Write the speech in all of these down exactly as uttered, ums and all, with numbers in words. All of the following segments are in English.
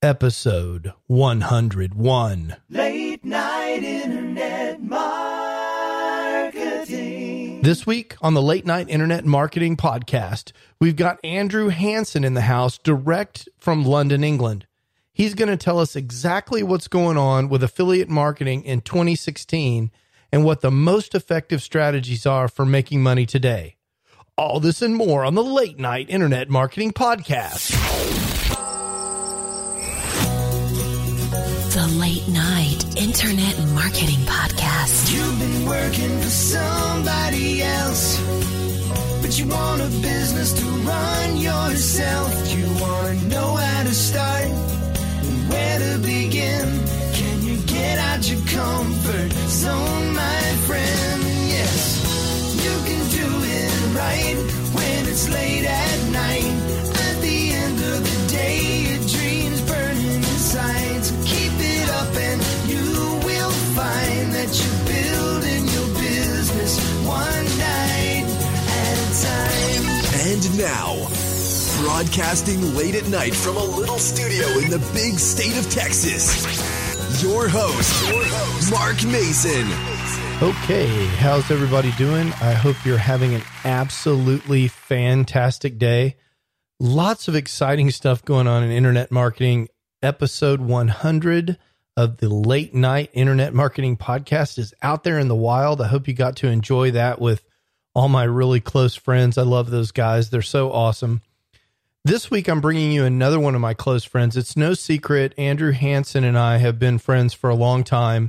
Episode one hundred one. Late Night Internet Marketing. This week on the Late Night Internet Marketing Podcast, we've got Andrew Hansen in the house, direct from London, England. He's going to tell us exactly what's going on with affiliate marketing in twenty sixteen and what the most effective strategies are for making money today. All this and more on the Late Night Internet Marketing Podcast. The Late Night Internet Marketing Podcast. You've been working for somebody else, but you want a business to run yourself. You want to know how to start and where to begin. Can you get out your comfort zone, my friend? Yes, you can do it right when it's late at night. At the end of the day, your dreams burning inside. So keep it up and you will find that you're building your business one night at a time. And now, broadcasting late at night from a little studio in the big state of Texas, your host, your host, Mark Mason. Okay, how's everybody doing? I hope you're having an absolutely fantastic day. Lots of exciting stuff going on in internet marketing. Episode one hundred of the Late Night Internet Marketing Podcast is out there in the wild. I hope you got to enjoy that with all my really close friends. I love those guys. They're so awesome. This week, I'm bringing you another one of my close friends. It's no secret, Andrew Hansen and I have been friends for a long time.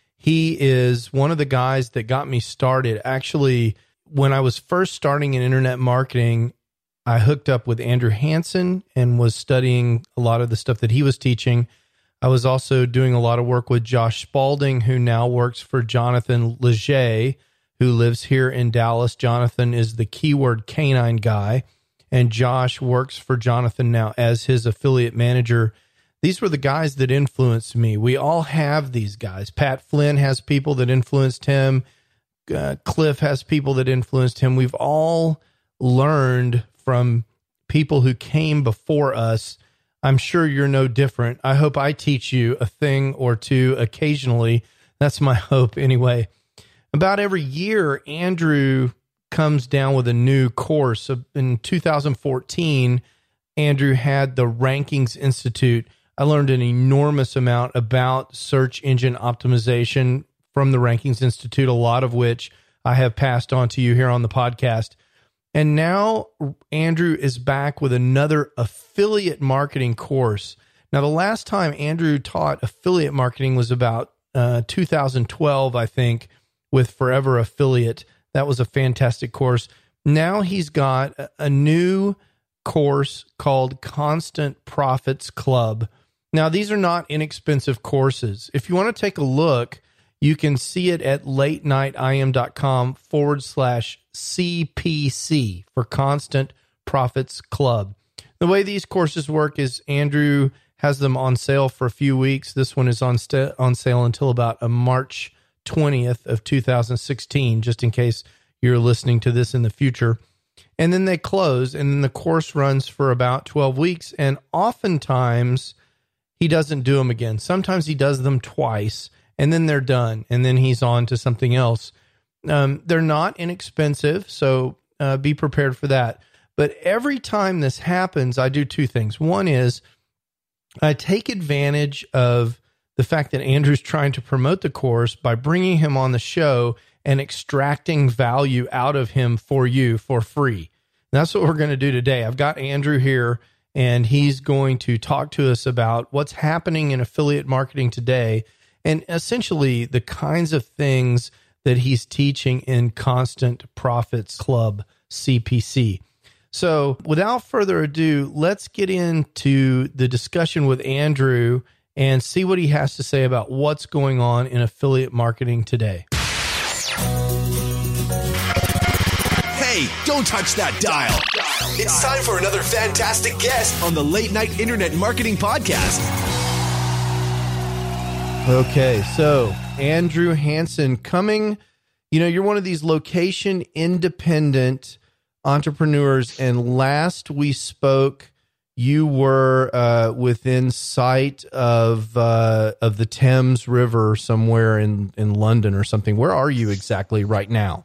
He is one of the guys that got me started. Actually, when I was first starting in internet marketing, I hooked up with Andrew Hansen and was studying a lot of the stuff that he was teaching. I was also doing a lot of work with Josh Spalding, who now works for Jonathan Leger, who lives here in Dallas. Jonathan is the Keyword Canine guy, and Josh works for Jonathan now as his affiliate manager. These were the guys that influenced me. We all have these guys. Pat Flynn has people that influenced him. Uh, Cliff has people that influenced him. We've all learned from people who came before us. I'm sure you're no different. I hope I teach you a thing or two occasionally. That's my hope anyway. About every year, Andrew comes down with a new course. In two thousand fourteen, Andrew had the Rankings Institute. I learned an enormous amount about search engine optimization from the Rankings Institute, a lot of which I have passed on to you here on the podcast. And now Andrew is back with another affiliate marketing course. Now, the last time Andrew taught affiliate marketing was about uh, two thousand twelve, I think, with Forever Affiliate. That was a fantastic course. Now he's got a new course called Constant Profits Club. Now, these are not inexpensive courses. If you want to take a look, you can see it at latenightim.com forward slash CPC for Constant Profits Club. The way these courses work is Andrew has them on sale for a few weeks. This one is on st- on sale until about a March twentieth of two thousand sixteen, just in case you're listening to this in the future. And then they close, and then the course runs for about twelve weeks, and oftentimes he doesn't do them again. Sometimes he does them twice, and then they're done, and then he's on to something else. Um, they're not inexpensive, so uh, be prepared for that. But every time this happens, I do two things. One is I take advantage of the fact that Andrew's trying to promote the course by bringing him on the show and extracting value out of him for you for free. And that's what we're going to do today. I've got Andrew here, and he's going to talk to us about what's happening in affiliate marketing today and essentially the kinds of things that he's teaching in Constant Profits Club, C P C. So without further ado, let's get into the discussion with Andrew and see what he has to say about what's going on in affiliate marketing today. Hey, don't touch that dial. It's time for another fantastic guest on the Late Night Internet Marketing Podcast. Okay, so Andrew Hansen coming, you know, you're one of these location independent entrepreneurs, and last we spoke, you were uh, within sight of uh, of the Thames River somewhere in, in London or something. Where are you exactly right now?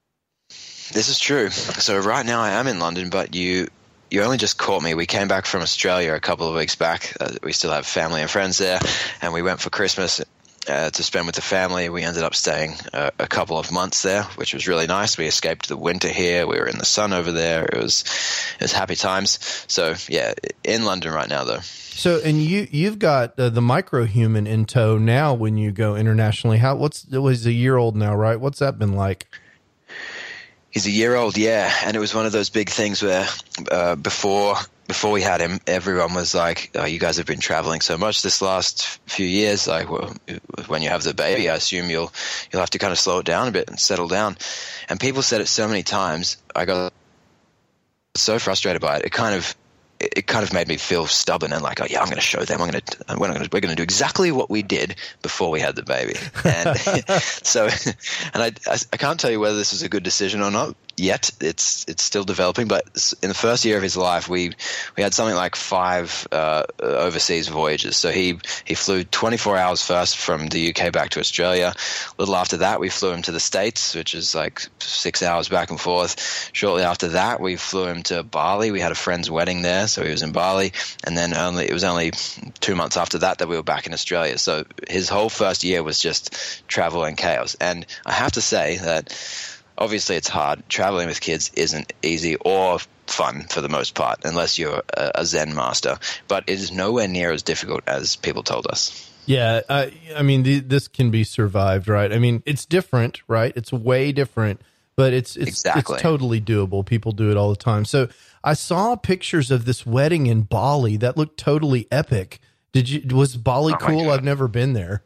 This is true. So right now I am in London, but you you only just caught me. We came back from Australia a couple of weeks back. Uh, we still have family and friends there, and we went for Christmas uh, to spend with the family. We ended up staying uh, a couple of months there, which was really nice. We escaped the winter here. We were in the sun over there. It was it was happy times. So yeah, in London right now though. So, and you, you've got uh, the microhuman in tow now when you go internationally. How, what's, it was a year old now, right? What's that been like? He's a year old, yeah. And it was one of those big things where uh, before before we had him, everyone was like, oh, you guys have been traveling so much this last few years. Like, well, when you have the baby, I assume you'll you'll have to kind of slow it down a bit and settle down. And people said it so many times, I got so frustrated by it. It kind of it kind of made me feel stubborn and like, oh yeah, I'm going to show them. I'm going to we're going to we're going to do exactly what we did before we had the baby. And so, and I I can't tell you whether this was a good decision or not yet. It's it's still developing. But in the first year of his life, we we had something like five uh, overseas voyages. So he he flew twenty-four hours first from the U K back to Australia. A little after that, we flew him to the States, which is like six hours back and forth. Shortly after that, we flew him to Bali. We had a friend's wedding there, so he was in Bali. And then only it was only two months after that that we were back in Australia. So his whole first year was just travel and chaos. And I have to say that obviously it's hard. Traveling with kids isn't easy or fun for the most part, unless you're a, a Zen master. But it is nowhere near as difficult as people told us. Yeah, I, I mean, the, this can be survived, right? I mean, it's different, right? It's way different, but it's it's, exactly. it's totally doable. People do it all the time. So I saw pictures of this wedding in Bali that looked totally epic. Did you? Was Bali oh cool? I've never been there.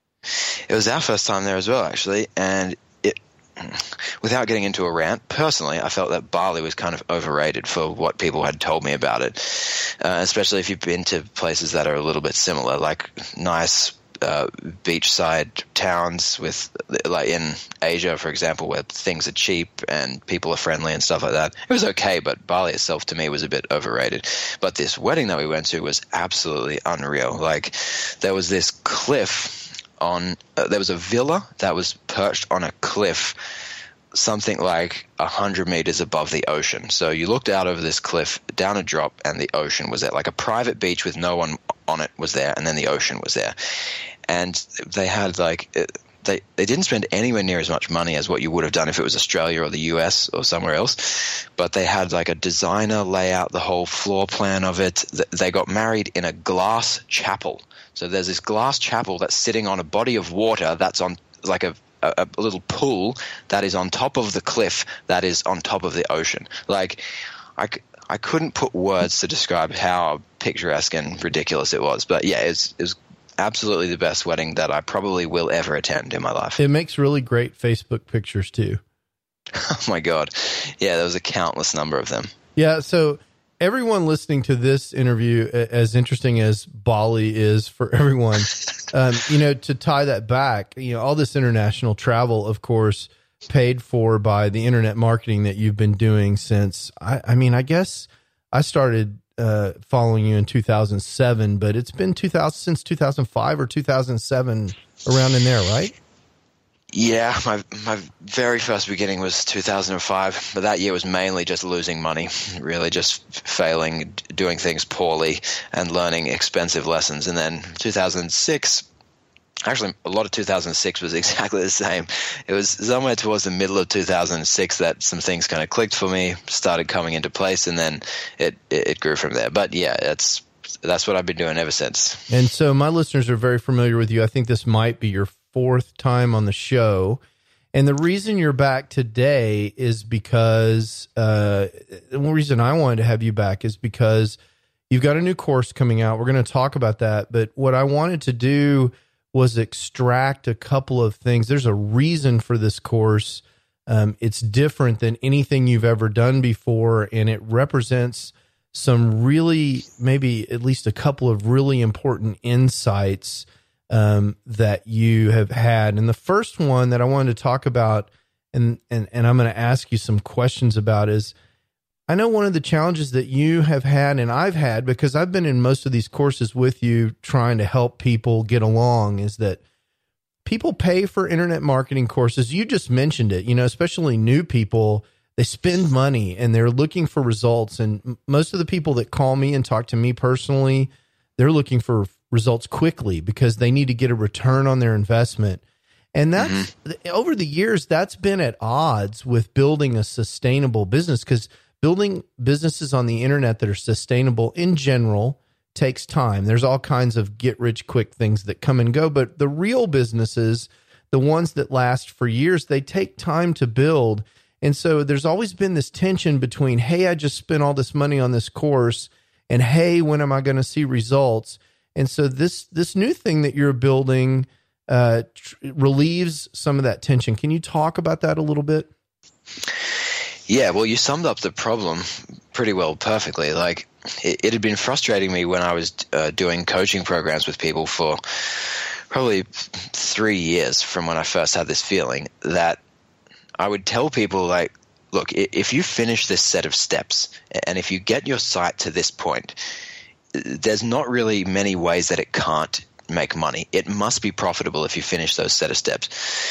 It was our first time there as well, actually, and it. Without getting into a rant, personally, I felt that Bali was kind of overrated for what people had told me about it, uh, especially if you've been to places that are a little bit similar, like nice uh, beachside towns with, like in Asia, for example, where things are cheap and people are friendly and stuff like that. It was okay, but Bali itself to me was a bit overrated. But this wedding that we went to was absolutely unreal. Like, there was this cliff on uh, there was a villa that was perched on a cliff something like a hundred meters above the ocean. So you looked out over this cliff, down a drop, and the ocean was there. Like a private beach with no one on it was there, and then the ocean was there. And they had like they they didn't spend anywhere near as much money as what you would have done if it was Australia or the U S or somewhere else, but they had like a designer lay out the whole floor plan of it. They got married in a glass chapel. So there's this glass chapel that's sitting on a body of water that's on like a, a, a little pool that is on top of the cliff that is on top of the ocean. Like, I, I couldn't put words to describe how picturesque and ridiculous it was. But yeah, it was, it was absolutely the best wedding that I probably will ever attend in my life. It makes really great Facebook pictures too. Oh my God. Yeah, there was a countless number of them. Yeah, so everyone listening to this interview, as interesting as Bali is for everyone, um, you know, to tie that back, you know, all this international travel, of course, paid for by the internet marketing that you've been doing since, I, I mean, I guess I started uh, following you in two thousand seven, but it's been two thousand since two thousand five or two thousand seven, around in there, right? Yeah, my my very first beginning was two thousand five, but that year was mainly just losing money, really just failing, doing things poorly, and learning expensive lessons. And then two thousand six, actually a lot of two thousand six was exactly the same. It was somewhere towards the middle of two thousand six that some things kind of clicked for me, started coming into place, and then it, it, it grew from there. But yeah, it's that's what I've been doing ever since. And so my listeners are very familiar with you. I think this might be your fourth time on the show. And the reason you're back today is because uh, the reason I wanted to have you back is because you've got a new course coming out. We're going to talk about that. But what I wanted to do was extract a couple of things. There's a reason for this course. Um, it's different than anything you've ever done before. And it represents some really, maybe at least a couple of really important insights Um, that you have had. And the first one that I wanted to talk about, and and, and I'm going to ask you some questions about is, I know one of the challenges that you have had and I've had, because I've been in most of these courses with you trying to help people get along, is that people pay for internet marketing courses. You just mentioned it, you know, especially new people, they spend money and they're looking for results. And most of the people that call me and talk to me personally, they're looking for results quickly because they need to get a return on their investment. And that's mm-hmm. over the years, that's been at odds with building a sustainable business, because building businesses on the internet that are sustainable in general takes time. There's all kinds of get rich quick things that come and go, but the real businesses, the ones that last for years, they take time to build. And so there's always been this tension between, hey, I just spent all this money on this course, and hey, when am I going to see results? And so this this new thing that you're building uh, tr- relieves some of that tension. Can you talk about that a little bit? Yeah, well, you summed up the problem pretty well, perfectly. Like, it, it had been frustrating me when I was uh, doing coaching programs with people for probably three years from when I first had this feeling, that I would tell people, like, look, if you finish this set of steps and if you get your site to this point, there's not really many ways that it can't make money. It must be profitable if you finish those set of steps.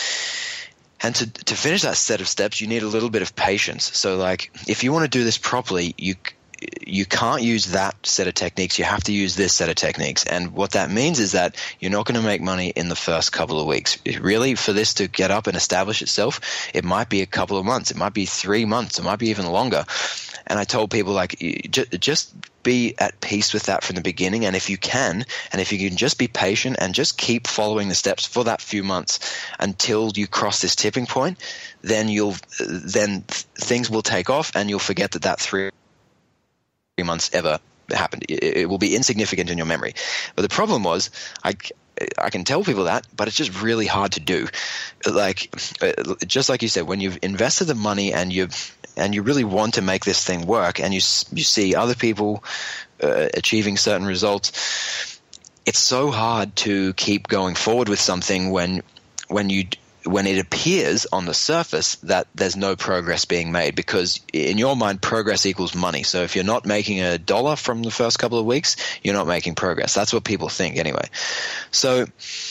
And to to finish that set of steps, you need a little bit of patience. So, like, if you want to do this properly, you you can't use that set of techniques. You have to use this set of techniques. And what that means is that you're not going to make money in the first couple of weeks. Really, for this to get up and establish itself, it might be a couple of months. It might be three months. It might be even longer. And I told people, like, just be at peace with that from the beginning. And if you can, and if you can just be patient and just keep following the steps for that few months until you cross this tipping point, then you'll then things will take off, and you'll forget that that three months ever happened. It will be insignificant in your memory. But the problem was, I, I can tell people that, but it's just really hard to do. Like, just like you said, when you've invested the money and you've and you really want to make this thing work, and you you see other people uh, achieving certain results, it's so hard to keep going forward with something when when you when it appears on the surface that there's no progress being made, because in your mind, progress equals money. So if you're not making a dollar from the first couple of weeks, you're not making progress. That's what people think anyway. So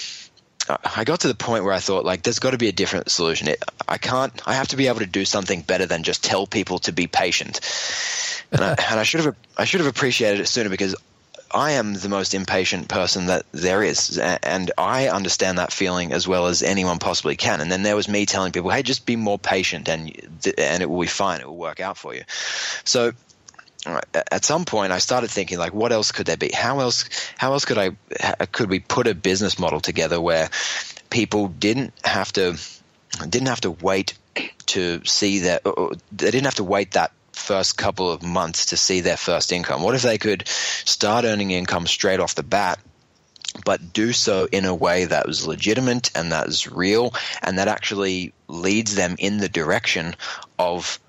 I got to the point where I thought, like, there's got to be a different solution. It, I can't – I have to be able to do something better than just tell people to be patient. And I, and I should have I should have appreciated it sooner, because I am the most impatient person that there is, and I understand that feeling as well as anyone possibly can. And then there was me telling people, hey, just be more patient, and and it will be fine. It will work out for you. So at some point I started thinking, like, what else could there be? How else how else could I could we put a business model together where people didn't have to didn't have to wait to see that they didn't have to wait that first couple of months to see their first income? What if they could start earning income straight off the bat, but do so in a way that was legitimate and that is real, and that actually leads them in the direction of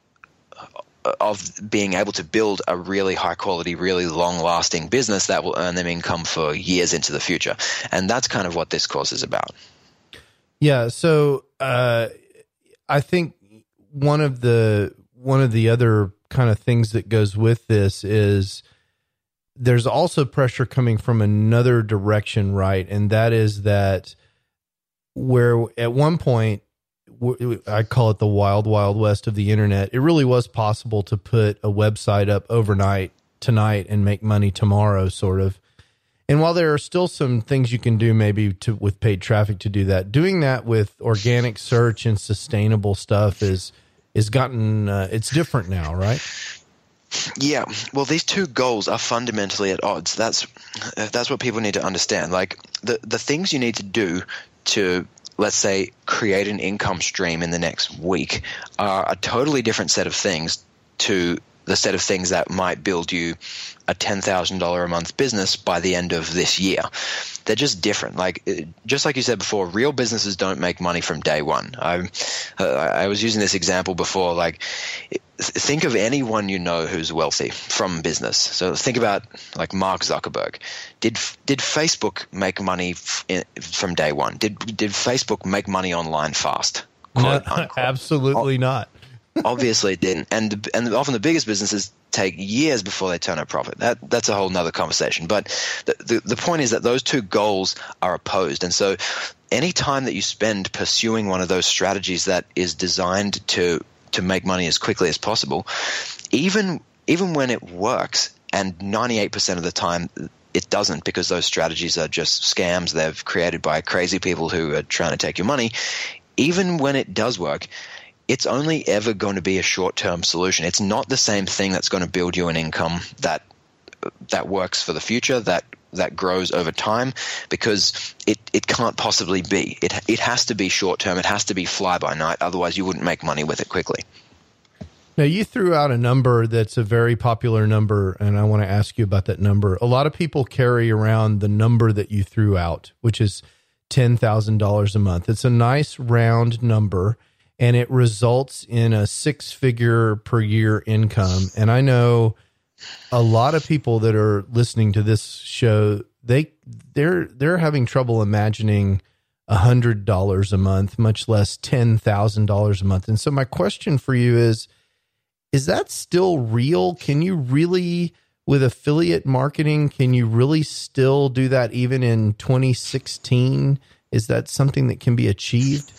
of being able to build a really high quality, really long lasting business that will earn them income for years into the future? And that's kind of what this course is about. Yeah. So uh, I think one of the one of the other kind of things that goes with this is there's also pressure coming from another direction, right? And that is that where at one point, I call it the wild, wild west of the internet, it really was possible to put a website up overnight tonight and make money tomorrow, sort of. And while there are still some things you can do maybe to with paid traffic to do that, doing that with organic search and sustainable stuff is is gotten uh, it's different now, right? Yeah. Well, these two goals are fundamentally at odds. That's that's what people need to understand. Like, the the things you need to do to, let's say, create an income stream in the next week are a totally different set of things to the set of things that might build you a ten thousand dollars a month business by the end of this year. They're just different. Like, just like you said before, real businesses don't make money from day one. I, uh, I was using this example before. Like, think of anyone you know who's wealthy from business. So think about, like, Mark Zuckerberg. Did did Facebook make money f- in, from day one? Did did Facebook make money online fast? No, absolutely not. Obviously it didn't. And and often the biggest businesses take years before they turn a profit. That that's a whole nother conversation. But the, the the point is that those two goals are opposed. And so any time that you spend pursuing one of those strategies that is designed to to make money as quickly as possible, even even when it works, and ninety-eight percent of the time it doesn't, because those strategies are just scams. They're created by crazy people who are trying to take your money. Even when it does work, it's only ever going to be a short-term solution. It's not the same thing that's going to build you an income that that works for the future, that that grows over time, because it, it can't possibly be. It it has to be short-term. It has to be fly-by-night. Otherwise, you wouldn't make money with it quickly. Now, you threw out a number that's a very popular number, and I want to ask you about that number. A lot of people carry around the number that you threw out, which is ten thousand dollars a month. It's a nice round number, and it results in a six-figure per year income. And I know a lot of people that are listening to this show, they they're they're having trouble imagining one hundred dollars a month, much less ten thousand dollars a month. And so my question for you is, is that still real? Can you really, with affiliate marketing, can you really still do that even in twenty sixteen? Is that something that can be achieved?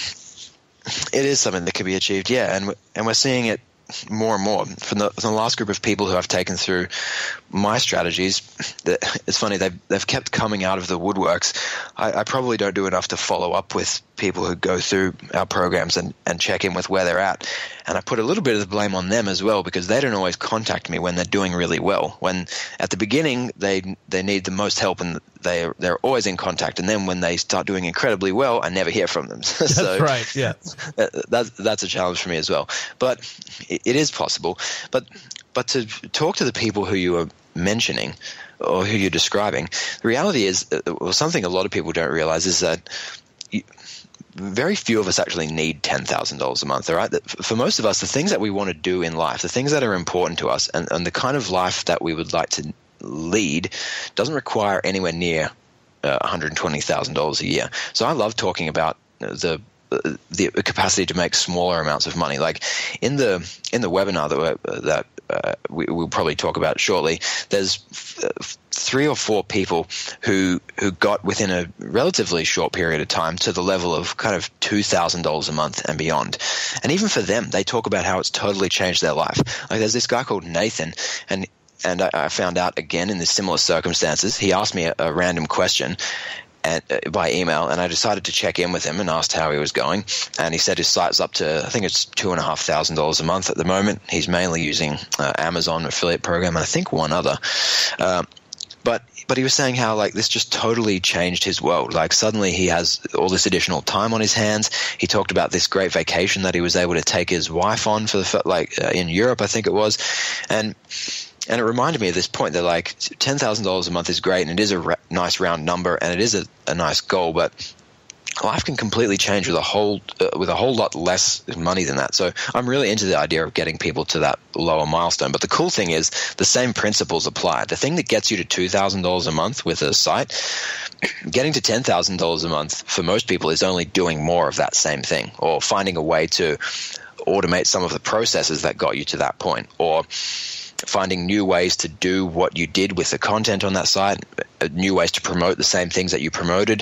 It is something that can be achieved, yeah, and and we're seeing it more and more. From the, from the last group of people who I've taken through my strategies, it's funny, they've, they've kept coming out of the woodworks. I, I probably don't do enough to follow up with people who go through our programs and, and check in with where they're at. And I put a little bit of the blame on them as well, because they don't always contact me when they're doing really well. When at the beginning they they need the most help and they they're always in contact, and then when they start doing incredibly well, I never hear from them. That's so right. Yeah, that, that's that's a challenge for me as well. But it, it is possible. But but to talk to the people who you are mentioning or who you're describing, the reality is, well, something a lot of people don't realize is that you, very few of us actually need ten thousand dollars a month, all right? For most of us, the things that we want to do in life, the things that are important to us, and, and the kind of life that we would like to lead doesn't require anywhere near uh, one hundred twenty thousand dollars a year. So I love talking about the the capacity to make smaller amounts of money. Like in the in the webinar that, that uh, we, we'll probably talk about shortly, there's f- three or four people who who got within a relatively short period of time to the level of kind of two thousand dollars a month and beyond. And even for them, they talk about how it's totally changed their life. Like there's this guy called Nathan, and and I, I found out again in the similar circumstances. He asked me a, a random question and, uh, by email, and I decided to check in with him and asked how he was going. And he said his site's up to, I think it's two and a half thousand dollars a month at the moment. He's mainly using uh, Amazon affiliate program and I think one other. Uh, but but he was saying how like this just totally changed his world. Like suddenly he has all this additional time on his hands. He talked about this great vacation that he was able to take his wife on for the like uh, in Europe, I think it was, and. And it reminded me of this point that like ten thousand dollars a month is great, and it is a ra- nice round number, and it is a, a nice goal, but life can completely change with a whole uh, with a whole lot less money than that. So I'm really into the idea of getting people to that lower milestone. But the cool thing is the same principles apply. The thing that gets you to two thousand dollars a month with a site, getting to ten thousand dollars a month for most people is only doing more of that same thing, or finding a way to automate some of the processes that got you to that point, or finding new ways to do what you did with the content on that site, new ways to promote the same things that you promoted,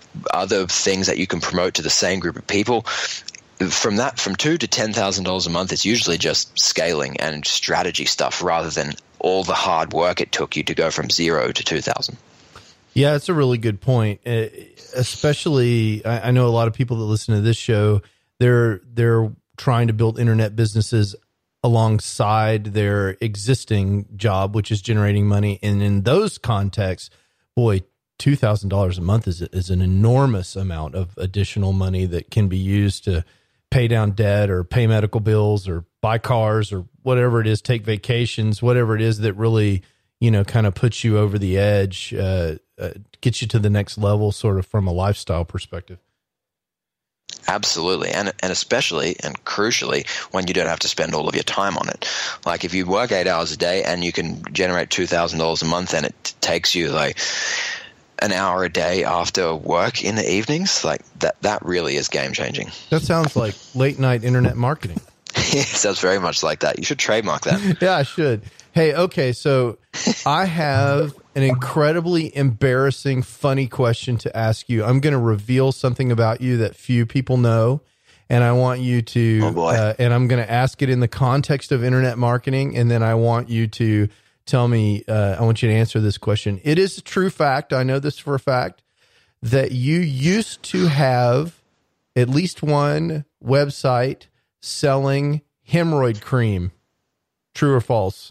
other things that you can promote to the same group of people. From that, from two to ten thousand dollars a month, it's usually just scaling and strategy stuff rather than all the hard work it took you to go from zero to two thousand. Yeah, it's a really good point. Uh, especially, I, I know a lot of people that listen to this show, they're they're trying to build internet businesses alongside their existing job, which is generating money. And in those contexts, boy, two thousand dollars a month is, is an enormous amount of additional money that can be used to pay down debt or pay medical bills or buy cars or whatever it is, take vacations, whatever it is that really, you know, kind of puts you over the edge, uh, uh, gets you to the next level sort of from a lifestyle perspective. Absolutely. And and especially and crucially when you don't have to spend all of your time on it. Like if you work eight hours a day and you can generate two thousand dollars a month and it takes you like an hour a day after work in the evenings, like that, that really is game changing. That sounds like late night internet marketing. It sounds very much like that. You should trademark that. Yeah, I should. Hey, okay, so I have an incredibly embarrassing, funny question to ask you. I'm going to reveal something about you that few people know, and I want you to, oh boy. Uh, and I'm going to ask it in the context of internet marketing, and then I want you to tell me, uh, I want you to answer this question. It is a true fact, I know this for a fact, that you used to have at least one website selling hemorrhoid cream. True or false?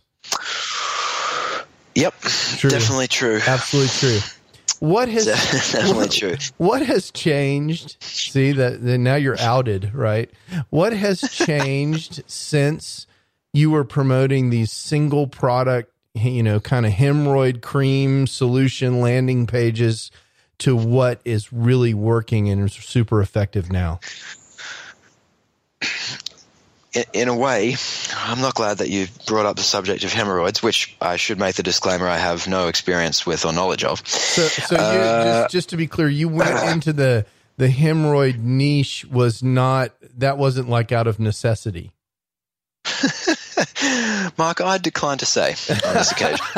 Yep, True. Definitely true. Absolutely true. What has definitely what, true? What has changed? See that, that now you're outed, right? What has changed since you were promoting these single product, you know, kind of hemorrhoid cream solution landing pages to what is really working and is super effective now? In, in a way, I'm not glad that you brought up the subject of hemorrhoids, which I should make the disclaimer I have no experience with or knowledge of. So, so uh, you, just, just to be clear, you went into the the hemorrhoid niche was not, that wasn't like out of necessity. Mark, I decline to say on this occasion.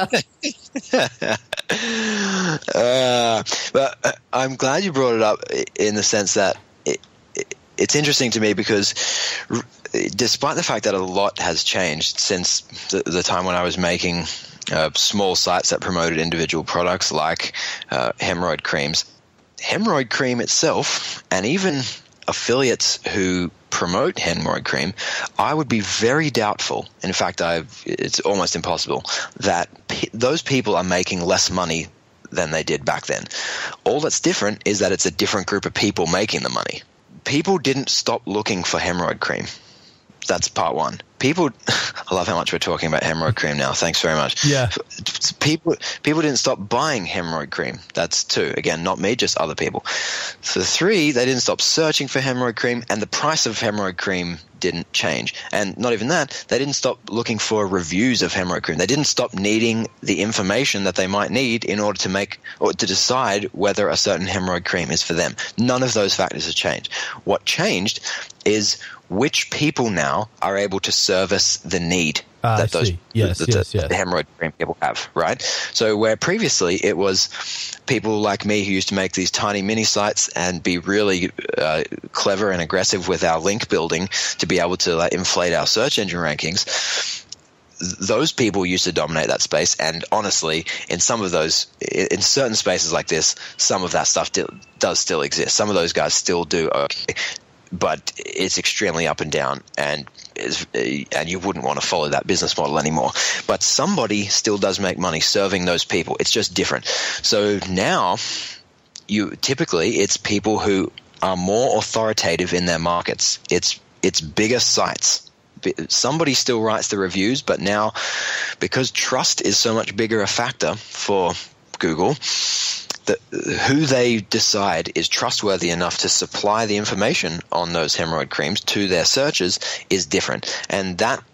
uh, but uh, I'm glad you brought it up in the sense that it, it, it's interesting to me because r- despite the fact that a lot has changed since the, the time when I was making uh, small sites that promoted individual products like uh, hemorrhoid creams, hemorrhoid cream itself, and even affiliates who promote hemorrhoid cream, I would be very doubtful. In fact, I've, it's almost impossible that p- those people are making less money than they did back then. All that's different is that it's a different group of people making the money. People didn't stop looking for hemorrhoid cream. That's part one. People, I love how much we're talking about hemorrhoid cream now. Thanks very much. Yeah. People, people didn't stop buying hemorrhoid cream. That's two. Again, not me, just other people. For three, they didn't stop searching for hemorrhoid cream, and the price of hemorrhoid cream didn't change. And not even that, they didn't stop looking for reviews of hemorrhoid cream. They didn't stop needing the information that they might need in order to make or to decide whether a certain hemorrhoid cream is for them. None of those factors have changed. What changed is which people now are able to service the need uh, that those yes, the, yes, the, yes. the hemorrhoid cream people have, right? So where previously it was people like me who used to make these tiny mini sites and be really uh, clever and aggressive with our link building to be able to like, inflate our search engine rankings, those people used to dominate that space. And honestly, in some of those, in certain spaces like this, some of that stuff do, does still exist. Some of those guys still do okay. But it's extremely up and down, and is, and you wouldn't want to follow that business model anymore. But somebody still does make money serving those people. It's just different. So now, you typically it's people who are more authoritative in their markets. It's it's bigger sites. Somebody still writes the reviews, but now because trust is so much bigger a factor for Google, the, who they decide is trustworthy enough to supply the information on those hemorrhoid creams to their searchers is different. And that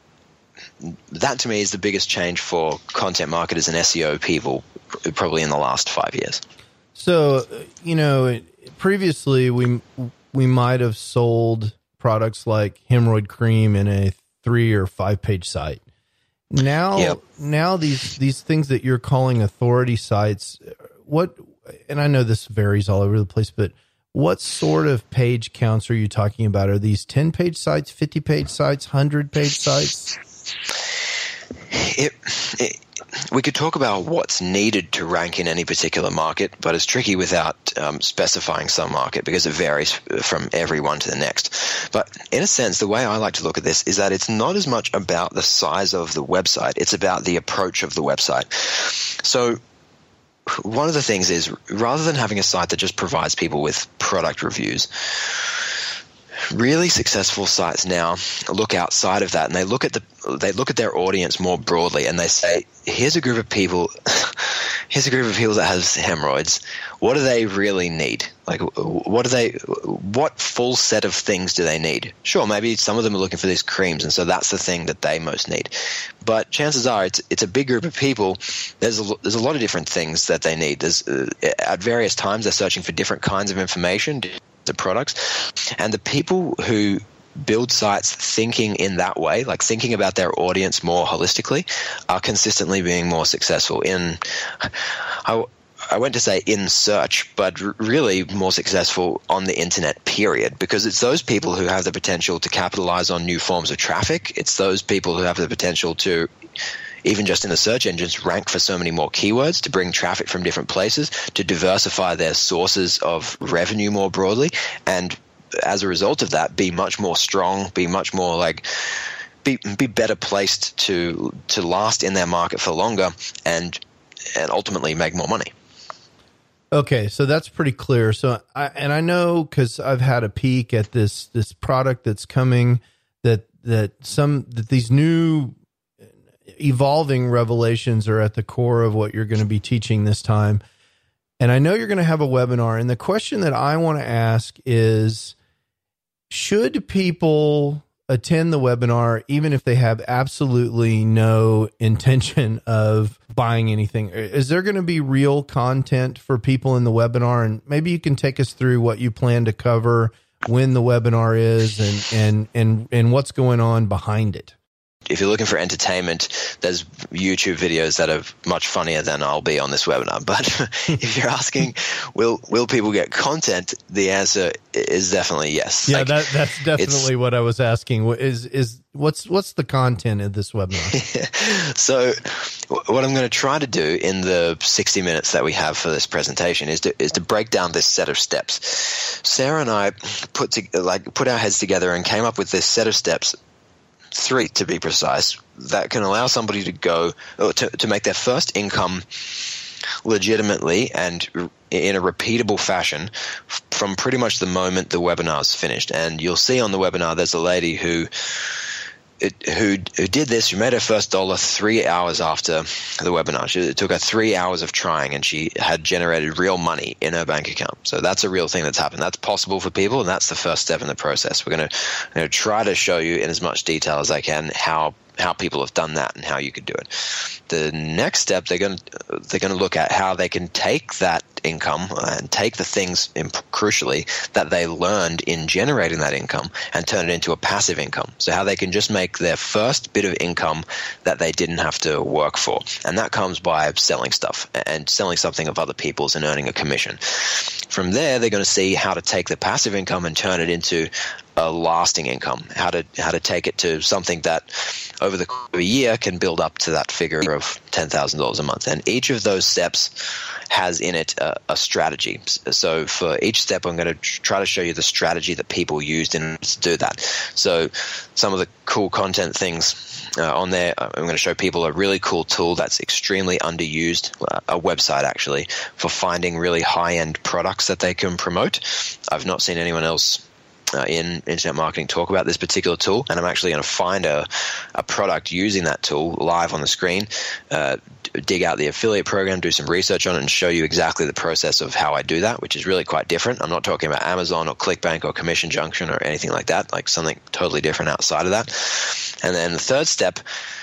that to me is the biggest change for content marketers and S E O people probably in the last five years. So, you know, previously we we might have sold products like hemorrhoid cream in a three or five page site. Now, yep. now these these things that you're calling authority sites, what, and I know this varies all over the place, but what sort of page counts are you talking about? Are these ten page sites, fifty page sites, one hundred page sites? It, it, we could talk about what's needed to rank in any particular market, but it's tricky without um, specifying some market because it varies from every one to the next. But in a sense, the way I like to look at this is that it's not as much about the size of the website. It's about the approach of the website. So one of the things is, rather than having a site that just provides people with product reviews, really successful sites now look outside of that, and they look at the they look at their audience more broadly, and they say, here's a group of people here's a group of people that has hemorrhoids. What do they really need? Like, what do they what full set of things do they need? Sure, maybe some of them are looking for these creams, and so that's the thing that they most need. But chances are it's it's a big group of people. There's a, there's a lot of different things that they need. There's uh, at various times they're searching for different kinds of information, the products, and the people who build sites thinking in that way, like thinking about their audience more holistically, are consistently being more successful in, I, I went to say in search, but r- really more successful on the internet, period, because it's those people who have the potential to capitalize on new forms of traffic. It's those people who have the potential to, even just in the search engines, rank for so many more keywords, to bring traffic from different places, to diversify their sources of revenue more broadly, and as a result of that, be much more strong, be much more like, be be better placed to to last in their market for longer, and and ultimately make more money. Okay, so that's pretty clear. So, I, and I know because I've had a peek at this this product that's coming, that that some that these new evolving revelations are at the core of what you're going to be teaching this time. And I know you're going to have a webinar. And the question that I want to ask is, should people attend the webinar even if they have absolutely no intention of buying anything? Is there going to be real content for people in the webinar? And maybe you can take us through what you plan to cover, when the webinar is, and and and and what's going on behind it. If you're looking for entertainment, there's YouTube videos that are much funnier than I'll be on this webinar. But if you're asking, will will people get content? The answer is definitely yes. Yeah, like, that, that's definitely what I was asking. Is is what's what's the content of this webinar? So, what I'm going to try to do in the sixty minutes that we have for this presentation is to is to break down this set of steps. Sarah and I put to, like put our heads together and came up with this set of steps. Three to be precise, that can allow somebody to go or to, to make their first income legitimately and in a repeatable fashion from pretty much the moment the webinar is finished. And you'll see on the webinar there's a lady who It, who who did this, who made her first dollar three hours after the webinar. She, it took her three hours of trying, and she had generated real money in her bank account. So that's a real thing that's happened. That's possible for people, and that's the first step in the process. We're going to try to show you in as much detail as I can how how people have done that and how you could do it. The next step, they're going to they're going to look at how they can take that income and take the things, crucially, that they learned in generating that income and turn it into a passive income. So how they can just make their first bit of income that they didn't have to work for. And that comes by selling stuff and selling something of other people's and earning a commission. From there, they're going to see how to take the passive income and turn it into a lasting income, how to how to take it to something that over the course of a year can build up to that figure of ten thousand dollars a month. And each of those steps has in it a, a strategy. So for each step, I'm going to try to show you the strategy that people used in order to do that. So some of the cool content things uh, on there, I'm going to show people a really cool tool that's extremely underused, a website actually, for finding really high-end products that they can promote. I've not seen anyone else Uh, in internet marketing talk about this particular tool, and I'm actually going to find a, a product using that tool live on the screen, uh, dig out the affiliate program, do some research on it, and show you exactly the process of how I do that, which is really quite different. I'm not talking about Amazon or ClickBank or Commission Junction or anything like that, like something totally different outside of that. And then the third step,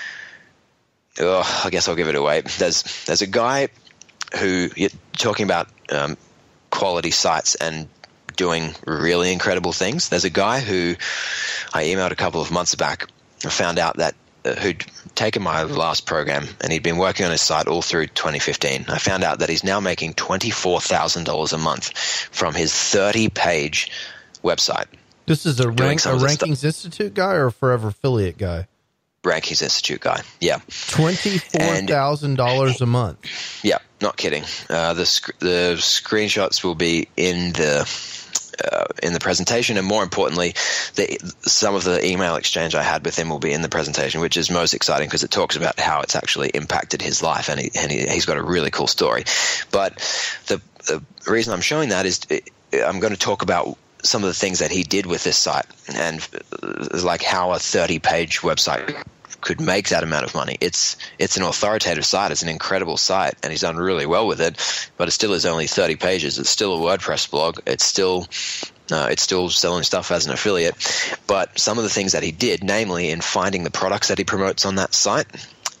oh, I guess I'll give it away. There's there's a guy who, you're talking about um, quality sites and doing really incredible things. There's a guy who I emailed a couple of months back and found out that uh, who'd taken my last program, and he'd been working on his site all through twenty fifteen. I found out that he's now making twenty-four thousand dollars a month from his thirty-page website. This is a, rank, a Rankings Institute guy or a Forever Affiliate guy? Rankings Institute guy, yeah. twenty-four thousand dollars a month. Yeah, not kidding. Uh, the sc- the screenshots will be in the uh, in the presentation, and more importantly, the, some of the email exchange I had with him will be in the presentation, which is most exciting because it talks about how it's actually impacted his life, and, he, and he, he's got a really cool story. But the, the reason I'm showing that is it, I'm going to talk about some of the things that he did with this site, and like how a thirty-page website could make that amount of money. It's it's an authoritative site. It's an incredible site, and he's done really well with it. But it still is only thirty pages. It's still a WordPress blog. It's still uh, it's still selling stuff as an affiliate. But some of the things that he did, namely in finding the products that he promotes on that site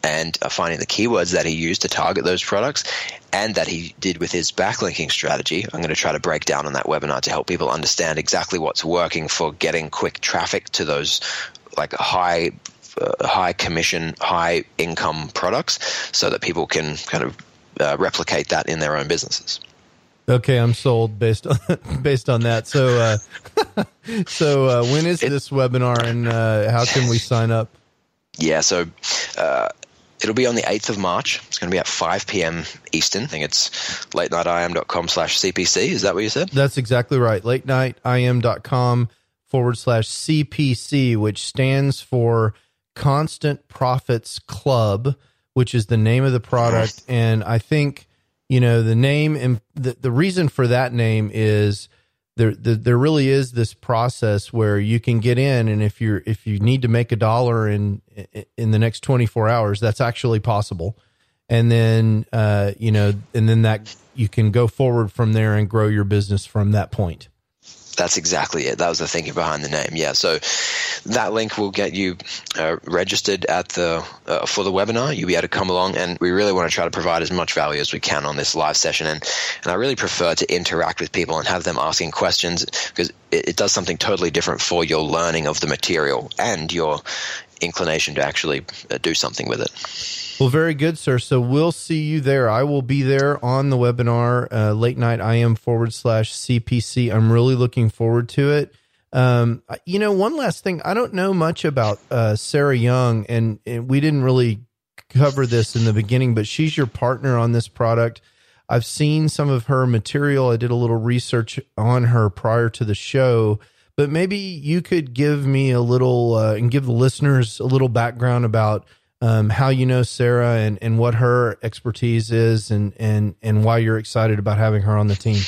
and uh, finding the keywords that he used to target those products and that he did with his backlinking strategy. I'm going to try to break down on that webinar to help people understand exactly what's working for getting quick traffic to those like high uh, high commission, high income products so that people can kind of uh, replicate that in their own businesses. Okay, I'm sold based on based on that. So, uh, so uh, when is this webinar, and uh, how can we sign up? Yeah, so uh, it'll be on the eighth of March. It's going to be at five p.m. Eastern. I think it's late night I m dot com slash C P C. Is that what you said? That's exactly right. late night I m dot com forward slash C P C, which stands for Constant Profits Club, which is the name of the product. And I think, you know, the name and the, the reason for that name is there, the, there really is this process where you can get in, and if you're, if you need to make a dollar in, in the next twenty-four hours, that's actually possible. And then, uh, you know, and then that you can go forward from there and grow your business from that point. That's exactly it. That was the thinking behind the name. Yeah. So that link will get you uh, registered at the uh, for the webinar. You'll be able to come along, and we really want to try to provide as much value as we can on this live session. And, and I really prefer to interact with people and have them asking questions, because it, it does something totally different for your learning of the material and your inclination to actually uh, do something with it. Well, very good, sir. So we'll see you there. I will be there on the webinar, uh, late night I M forward slash C P C. I'm really looking forward to it. Um, you know, one last thing, I don't know much about uh, Sarah Young, and, and we didn't really cover this in the beginning, but she's your partner on this product. I've seen some of her material. I did a little research on her prior to the show, but maybe you could give me a little uh, and give the listeners a little background about Um, how you know Sarah and, and what her expertise is, and, and, and why you're excited about having her on the team.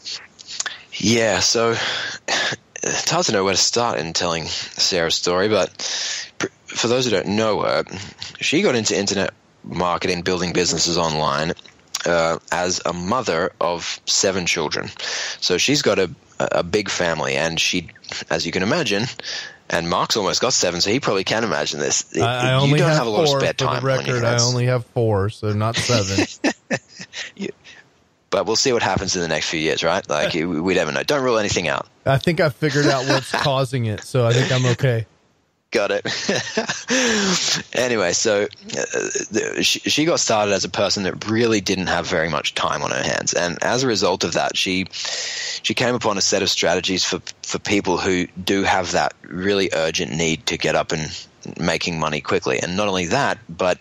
Yeah, so it's hard to know where to start in telling Sarah's story, but for those who don't know her, she got into internet marketing, building businesses online uh, as a mother of seven children. So she's got a, a big family, and she, as you can imagine, and Mark's almost got seven, so he probably can imagine this. I, I only you don't have, have a lot four, of spare time. For the record, I only have four, so not seven. yeah. But we'll see what happens in the next few years, right? Like, we never know. Don't rule anything out. I think I figured out what's causing it, so I think I'm okay. Got it. Anyway, so uh, she, she got started as a person that really didn't have very much time on her hands, and as a result of that, she she came upon a set of strategies for for people who do have that really urgent need to get up and making money quickly. And not only that, but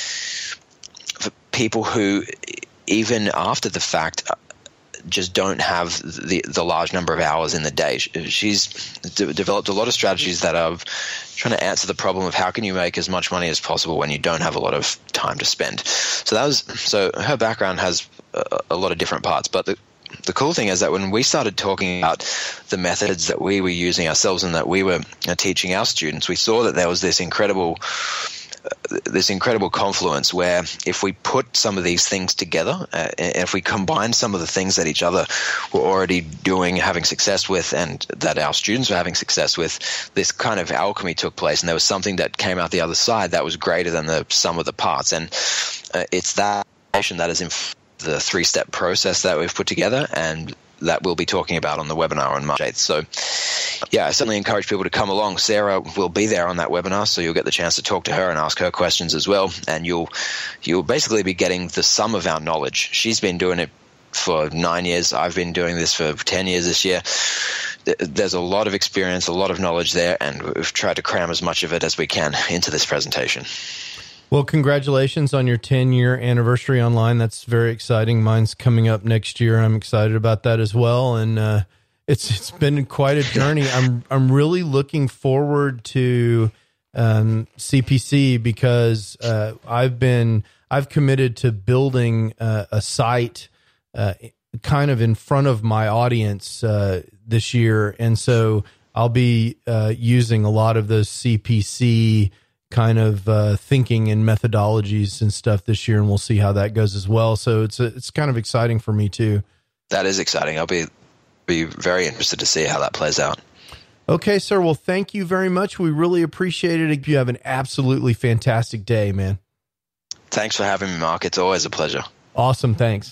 for people who, even after the fact, just don't have the the large number of hours in the day. She's de- developed a lot of strategies that are trying to answer the problem of how can you make as much money as possible when you don't have a lot of time to spend. So that was so her background has a, a lot of different parts, but the the cool thing is that when we started talking about the methods that we were using ourselves and that we were teaching our students, we saw that there was this incredible this incredible confluence where if we put some of these things together, uh, and if we combine some of the things that each other were already doing, having success with, and that our students were having success with, this kind of alchemy took place, and there was something that came out the other side that was greater than the sum of the parts. And uh, it's that that is in the three-step process that we've put together, and that we'll be talking about on the webinar on March eighth. So, yeah, I certainly encourage people to come along. Sarah will be there on that webinar, so you'll get the chance to talk to her and ask her questions as well. And you'll you'll basically be getting the sum of our knowledge. She's been doing it for nine years. I've been doing this for ten years this year. There's a lot of experience, a lot of knowledge there, and we've tried to cram as much of it as we can into this presentation. Well, congratulations on your ten-year anniversary online. That's very exciting. Mine's coming up next year. I'm excited about that as well, and uh, it's it's been quite a journey. I'm I'm really looking forward to um, C P C because uh, I've been I've committed to building uh, a site uh, kind of in front of my audience uh, this year, and so I'll be uh, using a lot of those C P C kind of uh, thinking and methodologies and stuff this year, and we'll see how that goes as well. So it's a, it's kind of exciting for me too. That is exciting. I'll be be very interested to see how that plays out. Okay, sir. Well, thank you very much. We really appreciate it. You have an absolutely fantastic day, man. Thanks for having me, Mark. It's always a pleasure. Awesome. Thanks.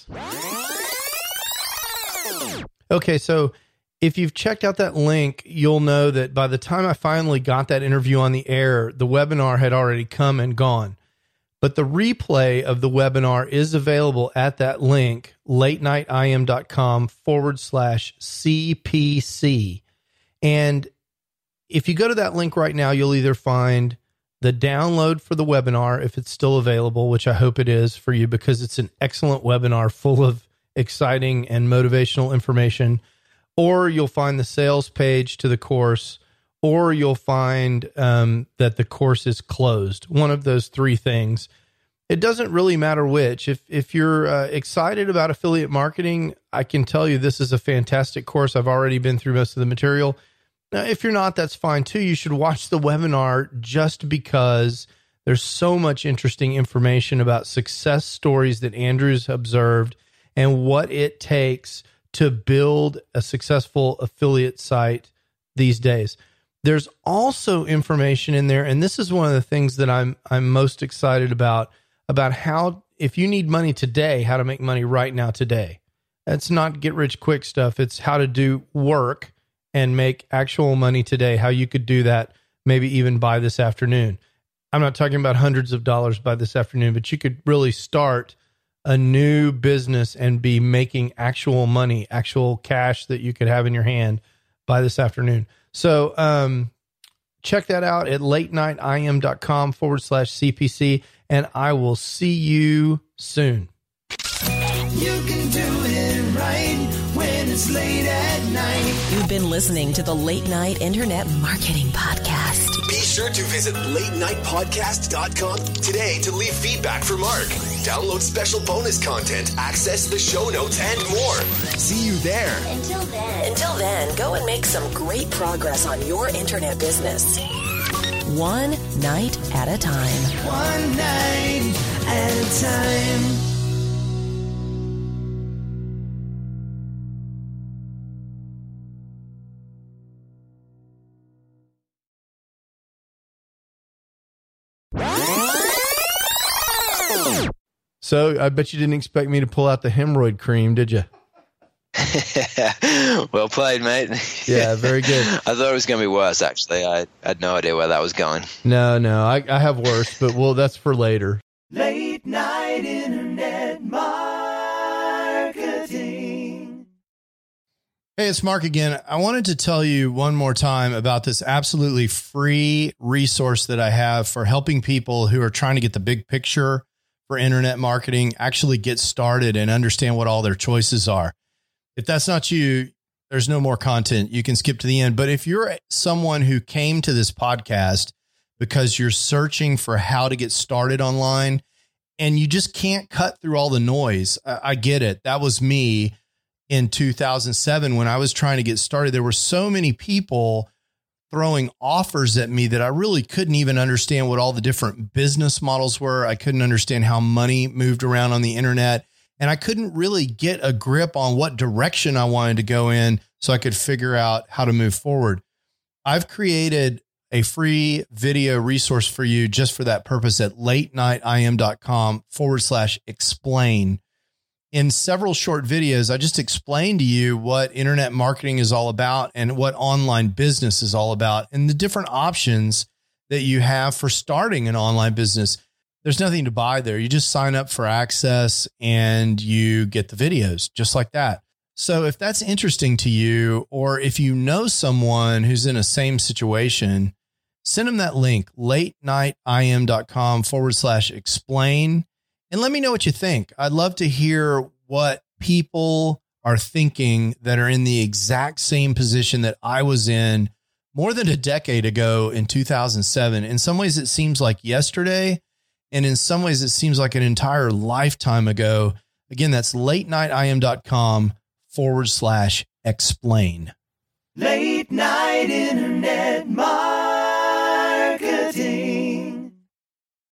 Okay. So if you've checked out that link, you'll know that by the time I finally got that interview on the air, the webinar had already come and gone. But the replay of the webinar is available at that link, late night I M dot com forward slash C P C. And if you go to that link right now, you'll either find the download for the webinar, if it's still available, which I hope it is for you, because it's an excellent webinar full of exciting and motivational information, or you'll find the sales page to the course, or you'll find um, that the course is closed. One of those three things. It doesn't really matter which. If if you're uh, excited about affiliate marketing, I can tell you this is a fantastic course. I've already been through most of the material. Now, if you're not, that's fine too. You should watch the webinar just because there's so much interesting information about success stories that Andrew's observed and what it takes to build a successful affiliate site these days. There's also information in there, and this is one of the things that I'm I'm most excited about, about how, if you need money today, how to make money right now today. It's not get rich quick stuff. It's how to do work and make actual money today, how you could do that maybe even by this afternoon. I'm not talking about hundreds of dollars by this afternoon, but you could really start a new business and be making actual money, actual cash that you could have in your hand by this afternoon. So um, check that out at late night I M dot com forward slash C P C, and I will see you soon. You can do it right when it's late at night. You've been listening to the Late Night Internet Marketing Podcast. Be sure to visit late night podcast dot com today to leave feedback for Mark. Download special bonus content, access the show notes, and more. See you there. Until then, until then, go and make some great progress on your internet business. One night at a time. One night at a time. So I bet you didn't expect me to pull out the hemorrhoid cream, did you? Well played, mate. Yeah, very good. I thought it was going to be worse, actually. I had no idea where that was going. No, no, I, I have worse, but well, that's for later. Late night internet marketing. Hey, it's Mark again. I wanted to tell you one more time about this absolutely free resource that I have for helping people who are trying to get the big picture for internet marketing, actually get started and understand what all their choices are. If that's not you, there's no more content. You can skip to the end. But if you're someone who came to this podcast because you're searching for how to get started online and you just can't cut through all the noise, I, I get it. That was me in two thousand seven when I was trying to get started. There were so many people throwing offers at me that I really couldn't even understand what all the different business models were. I couldn't understand how money moved around on the internet, and I couldn't really get a grip on what direction I wanted to go in so I could figure out how to move forward. I've created a free video resource for you just for that purpose at late night I M dot com forward slash explain. In several short videos, I just explained to you what internet marketing is all about and what online business is all about and the different options that you have for starting an online business. There's nothing to buy there. You just sign up for access and you get the videos just like that. So if that's interesting to you, or if you know someone who's in a same situation, send them that link, late night I M dot com forward slash explain. And let me know what you think. I'd love to hear what people are thinking that are in the exact same position that I was in more than a decade ago in two thousand seven. In some ways, it seems like yesterday. And in some ways, it seems like an entire lifetime ago. Again, that's late night I M dot com forward slash explain. Late night internet marketing.